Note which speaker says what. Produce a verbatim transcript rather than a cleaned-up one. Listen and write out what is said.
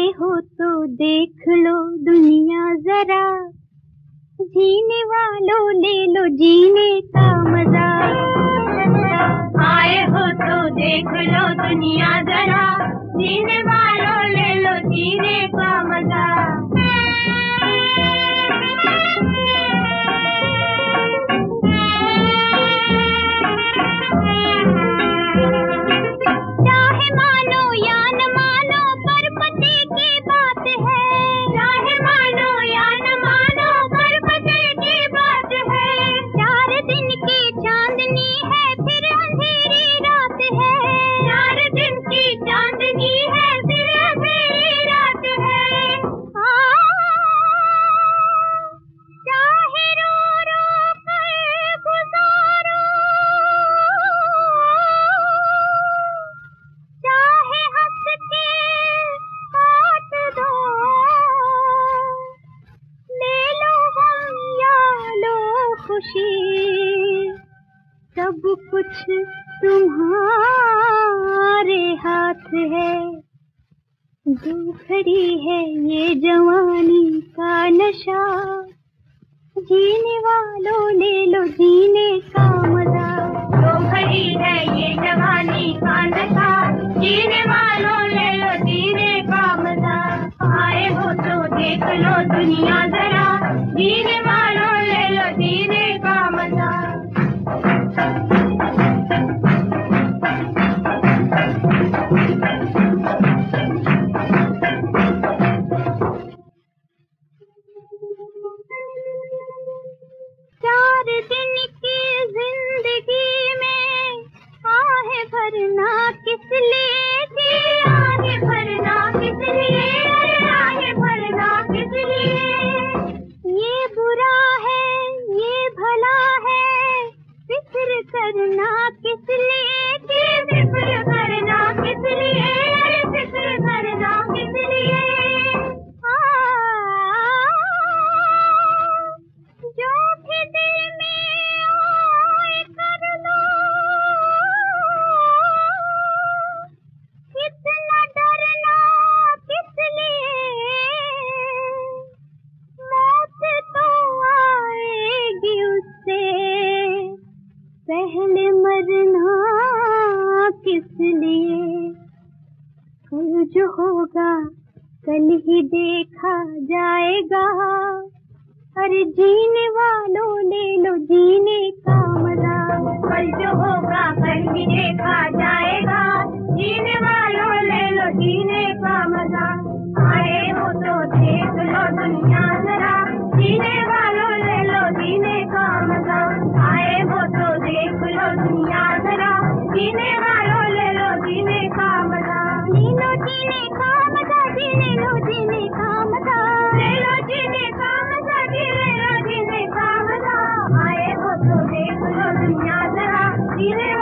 Speaker 1: हो तो देख लो दुनिया जरा, जीने वालों ले लो जीने का मजा।
Speaker 2: आए हो तो देख लो दुनिया जरा, जीने वालों ले लो जीने का मजा।
Speaker 1: चाहे मानो या न मानो पर पते की बात है,
Speaker 2: चाहे मानो या न मानो पर पते की बात है।
Speaker 1: चार दिन की चांदनी है फिर अंधेरी रात है,
Speaker 2: चार दिन की चांदनी है फिर अंधेरी रात है।
Speaker 1: आ, चाहे रो रो कर गुजारो, चाहे हंस के काट दो, ले लो गम या लो खुशी, सब कुछ तुम्हारे हाथ है। जो खड़ी है ये जवानी का नशा, जीने वालों ले लो जीने का मजा।
Speaker 2: जो खड़ी है ये जवानी का नशा, जीने वालों ले लो जीने का मजा। आए हो तो देख लो दुनिया जरा, जीने वालों ले लो जीने का मजा।
Speaker 1: चार दिन की जिंदगी में आहे भरना किस लिए जी,
Speaker 2: आगे भरना किस लिए, आगे भरना किस लिए।
Speaker 1: ये बुरा है ये भला है, फिक्र करना किस लिए जी,
Speaker 2: फिक्र करना किस लिए, फिक्र करना किस लिए।
Speaker 1: आ, जो भी दिल में आए कर लो, कितना डरना किस लिए, मौत तो आएगी उससे, पहले मरना किस लिए। कल जो होगा कल ही देखा जाएगा, अरे जीने वालों ले लो जीने का मजा।
Speaker 2: कल जो होगा कल ही देखा जाएगा, जीने वालों ले लो जीने का मजा। आए हो तो देख लो दुनिया जरा, जीने वालों ले लो जीने का मजा। आए हो तो देख लो दुनिया जरा, जीने वालों ले लो जीने का मजा।
Speaker 1: ले लो जीने का मजा, जी ले लो जीने का मजा,
Speaker 2: ले लो जीने का मजा, जी ले लो जीने का मजा। आए हो तो देख लो दुनिया जरा, जीने